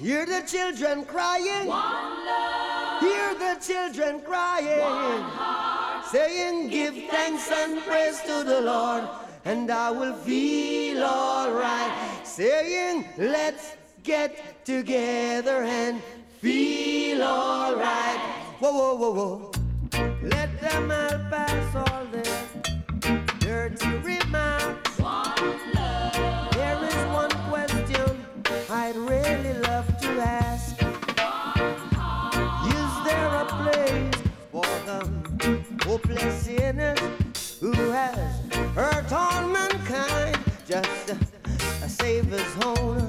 Hear the children crying. One love. Hear the children crying. One heart. Saying, give thanks and praise to the Lord, and I will feel alright. Saying, let's get together and feel alright. Whoa, whoa, whoa, whoa. Let them all pass all their dirty remarks. One love. There is one question I'd really love to ask. Is there a place for the hopeless sinners who has hurt all mankind? Just a Savior's own